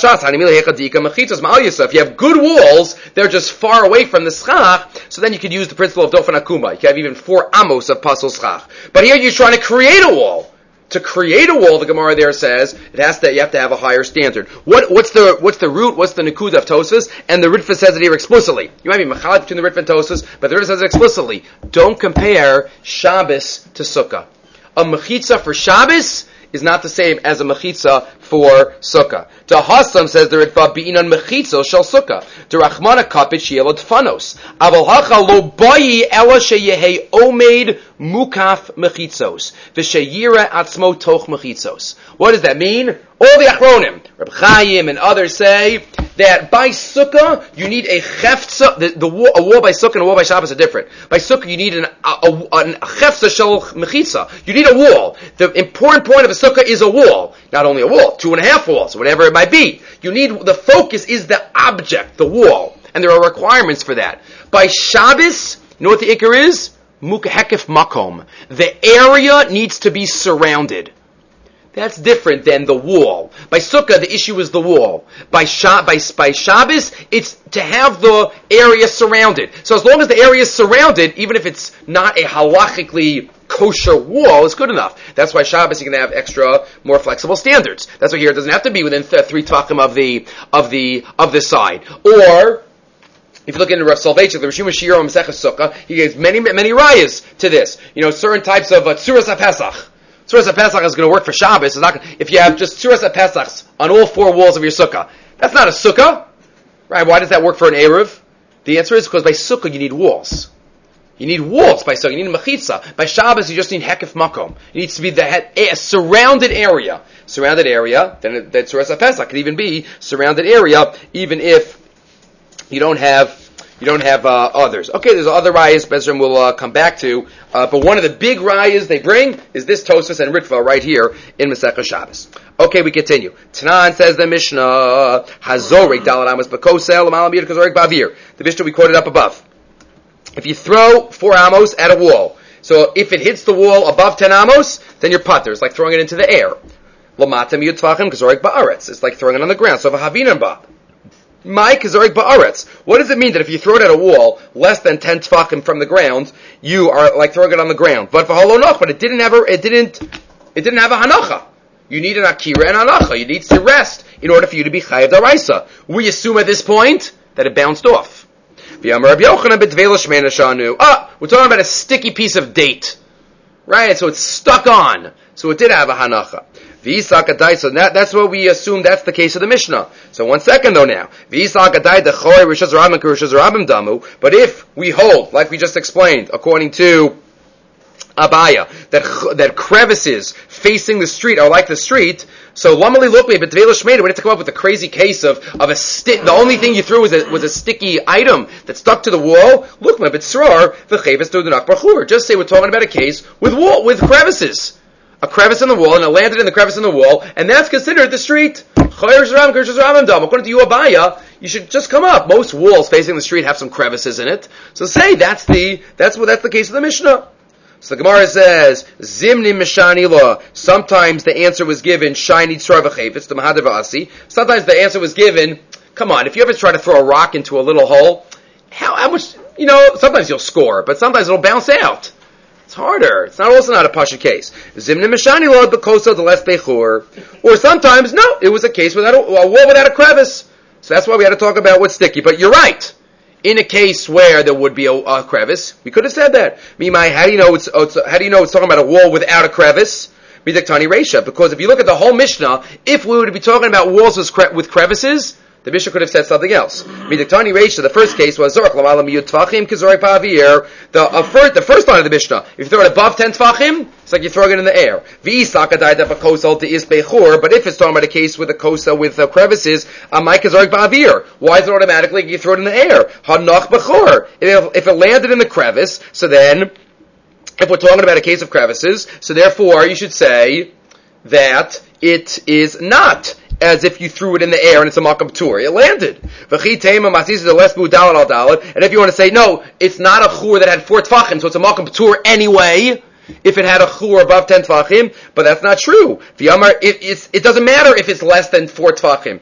you have good walls, they're just far away from the schach, so then you could use the principle of Dofen Akuma. You can have even 4 amos of pasul schach. But here you're trying to create a wall. To create a wall, the Gemara there says, you have to have a higher standard. What's the root, what's the Nakud of Tosfos? And the Ritva says it here explicitly. You might be machad between the Ritva and Tosfos, but the Ritva says it explicitly. Don't compare Shabbos to Sukkah. A mechitza for Shabbos is not the same as a mechitza for sukkah. The Hassam says the Ritva bi'inan mechitza shel sukkah. The Rachmana kapit shielod fanos. Aval hacha lo bayi ela sheyehei omeid mukaf mechitzos. V'sheyira atzmo toch mechitzos. What does that mean? All the Achronim, Reb Chaim and others say that by sukkah you need a chefza. A wall by sukkah and a wall by Shabbos are different. By sukkah you need a chefza shel mechitza. You need a wall. The important point of a sukkah is a wall, not only a wall, 2.5 walls, whatever it might be. You need, the focus is the object, the wall, and there are requirements for that. By Shabbos, you know what the ikar is? Mukhekef makom. The area needs to be surrounded. That's different than the wall. By Sukkah, the issue is the wall. By Shabbos, it's to have the area surrounded. So as long as the area is surrounded, even if it's not a halachically kosher wall, it's good enough. That's why Shabbos you can have extra, more flexible standards. That's why here it doesn't have to be within 3 tefachim of the side. Or if you look into Rav Soloveitchik, the Rishon Shiro Maseches Sukkah, he gives many rayas to this. Certain types of tzuras HaPesach. Tzuras HaPesach is going to work for Shabbos. It's not, if you have just tzuras HaPesachs on all 4 walls of your sukkah, that's not a sukkah, right? Why does that work for an eruv? The answer is because by sukkah you need walls. You need walls by sukkah. You need a mechitza. By Shabbos you just need hekef makom. It needs to be a surrounded area. Surrounded area. Then that tzuras HaPesach could even be surrounded area, even if you don't have others. Okay, there's other rayas Bezram will come back to, but one of the big rayas they bring is this Tosfos and Ritva right here in Masechah Shabbos. Okay, we continue. Tanan says the Mishnah, Hazorik Dalet Amos Bakosel Amalam Yid Kazorik Bavir. The Mishnah we quoted up above. If you throw 4 amos at a wall, so if it hits the wall above 10 amos, then you're putter. It's like throwing it into the air. Lamatam Yud Tvachim Kazorik Ba'aretz. It's like throwing it on the ground. So Havinan Ba. My Kazorik Ba'aretz. What does it mean that if you throw it at a wall less than 10 tefachim from the ground, you are like throwing it on the ground? But for holonoch, but it didn't have a hanacha. You need an akira and hanacha. You need to rest in order for you to be chayav daraisa. We assume at this point that it bounced off. We're talking about a sticky piece of date, right? So it's stuck on. So it did have a hanacha. So that's what we assume that's the case of the Mishnah. So 1 second though now. But if we hold, like we just explained, according to Abaya, that crevices facing the street are like the street, so Lamali Lukmi, but Tvela Shmeda, we have to come up with a crazy case of a stick. The only thing you threw was a sticky item that stuck to the wall. Lukma, but Srar, V'cheves Dudanak Barchur. Just say we're talking about a case with crevices. A crevice in the wall, and it landed in the crevice in the wall, and that's considered the street. According to you, Abaya, you should just come up. Most walls facing the street have some crevices in it. So say that's the case of the Mishnah. So the Gemara says, Zimni Mishani Law. Sometimes the answer was given, Shiny Tzar V'chayfetz, the Mahadav Asi. Sometimes the answer was given, come on, if you ever try to throw a rock into a little hole, how much, sometimes you'll score, but sometimes it'll bounce out. It's harder. It's also not a pasha case. Zimni Mishani Law, Bekoso the less Bechur. Or sometimes, no, it was a case without a wall without a crevice. So that's why we had to talk about what's sticky. But you're right. In a case where there would be a crevice, we could have said that. Mimai, how do you know it's talking about a wall without a crevice? Midaktani Reisha. Because if you look at the whole Mishnah, if we were to be talking about walls with crevices, the Mishnah could have said something else. Midaktani Reisha, the first case was Zorach Lamala Miyut Tvachim Kizorek Pavir. The first line of the Mishnah, if you throw it above 10 Tvachim, it's like you're throwing it in the air. But if it's talking about a case with a kosa with crevices, why is it automatically you throw it in the air? If it landed in the crevice, so then, if we're talking about a case of crevices, so therefore you should say that it is not as if you threw it in the air and it's a makam tur. It landed. And if you want to say, no, it's not a chur that had 4 tfachim, so it's a makam tur anyway, if it had a chur above 10 tfachim, but that's not true. It doesn't matter if it's less than 4 tfachim.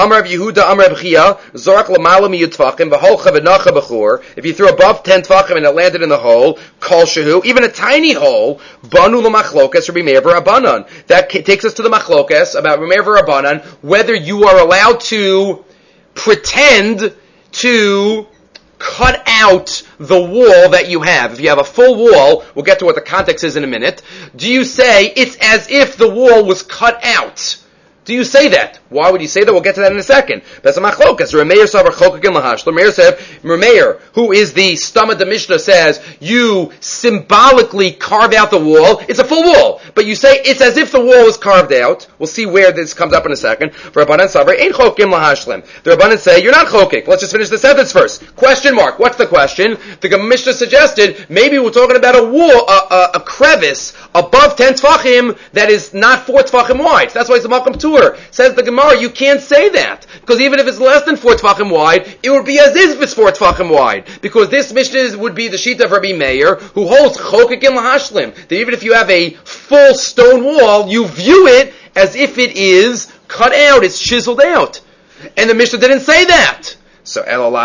If you threw above 10 tfachim and it landed in the hole, kol shehu, even a tiny hole, banu l'machlokas Rabbi Meir v'Rabbanan. That takes us to the machlokas about Rabbi Meir v'Rabbanan, whether you are allowed to pretend to cut out the wall that you have. If you have a full wall, we'll get to what the context is in a minute. Do you say it's as if the wall was cut out? Do you say that? Why would you say that? We'll get to that in a second. That's a machlokas. Rameir savar chokakin lahash. Rameir said, Rameir, who is the stomach the Mishnah, says, you symbolically carve out the wall. It's a full wall. But you say it's as if the wall was carved out. We'll see where this comes up in a second. Rabbanan savar, ain't chokim lahashlim. The Rabbanan say, you're not chokik. Let's just finish the sentence first. Question mark. What's the question? The Mishnah suggested, maybe we're talking about a wall, a crevice above 10 tfachim that is not 4 tfachim wide. So that's why it's a makam tur. Says the Gemara, you can't say that. Because even if it's less than 4 tfachim wide, it would be as if it's 4 tfachim wide. Because this Mishnah would be the sheet of Rabbi Meir, who holds chokakim lahashlim. That even if you have a full stone wall, you view it as if it is cut out, it's chiseled out. And the Mishnah didn't say that. So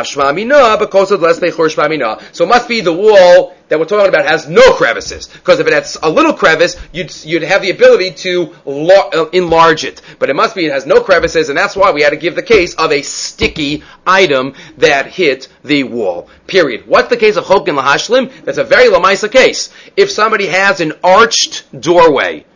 So it must be the wall that we're talking about has no crevices. Because if it has a little crevice, you'd have the ability to enlarge it. But it has no crevices, and that's why we had to give the case of a sticky item that hit the wall. Period. What's the case of chokin lahashlim? That's a very lamaisa case. If somebody has an arched doorway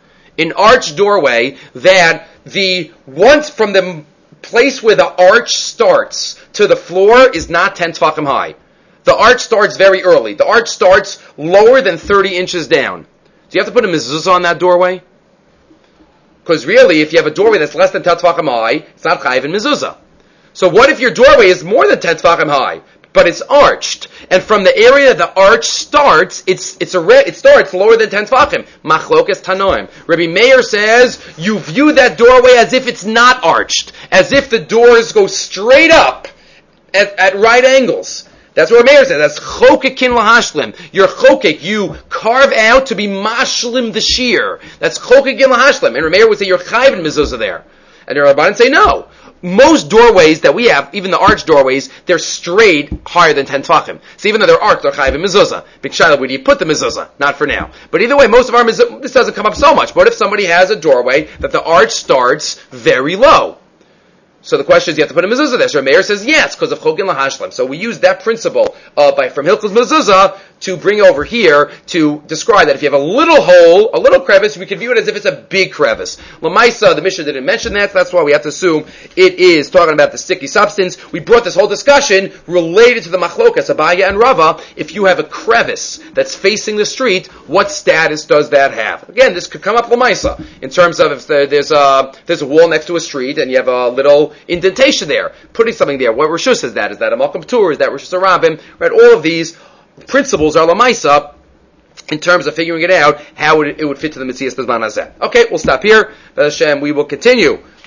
that once from the place where the arch starts to the floor is not 10 tfachim high. The arch starts very early. The arch starts lower than 30 inches down. Do you have to put a mezuzah on that doorway? Because really, if you have a doorway that's less than 10 tfachim high, it's not chayiv in mezuzah. So what if your doorway is more than 10 tfachim high, but it's arched, and from the area the arch starts, it starts lower than 10 tfachim. Machlokas tanoim. Rabbi Meir says you view that doorway as if it's not arched, as if the doors go straight up at right angles. That's what Rabbi Meir says. That's chokekin lahashlim. You're chokek. You carve out to be mashlim the shear. That's chokekin lahashlim. And Rabbi Meir would say you're chayv in mezuzah there. And the Rabbanan say no. Most doorways that we have, even the arch doorways, they're straight higher than 10 tfachim. So even though they're arched, they're chayiv in mezuzah. Big shaila, where do you put the mezuzah? Not for now. But either way, most of our mezuzah, this doesn't come up so much. But if somebody has a doorway that the arch starts very low, so the question is, you have to put a mezuzah there. So Meir says yes, because of chokin lahashlim. So we use that principle from Hilchos mezuzah to bring over here to describe that if you have a little hole, a little crevice, we can view it as if it's a big crevice. Lamaisa, the Mishnah didn't mention that, so that's why we have to assume it is talking about the sticky substance. We brought this whole discussion related to the machlokas, Abaya and Rava. If you have a crevice that's facing the street, what status does that have? Again, this could come up Lamaisa, in terms of if there's a wall next to a street and you have a little indentation there, putting something there. What Rosh says that? Is that a Malkam Tur? Is that Rosh Hashanah? Right? All of these principles are lamaisa in terms of figuring it out how it would fit to the Metzias B'zman Hazeh. Okay, we'll stop here. Hashem, we will continue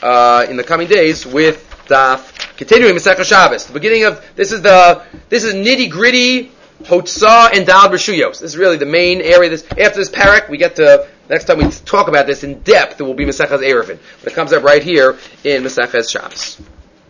in the coming days with Daf, continuing Masechah Shabbos. The beginning of this is nitty gritty Hotzah and Dal B'Shuyos. This is really the main area. After this parak, we get to next time we talk about this in depth. It will be Masechah's Eruvin, but it comes up right here in Masechah's Shabbos.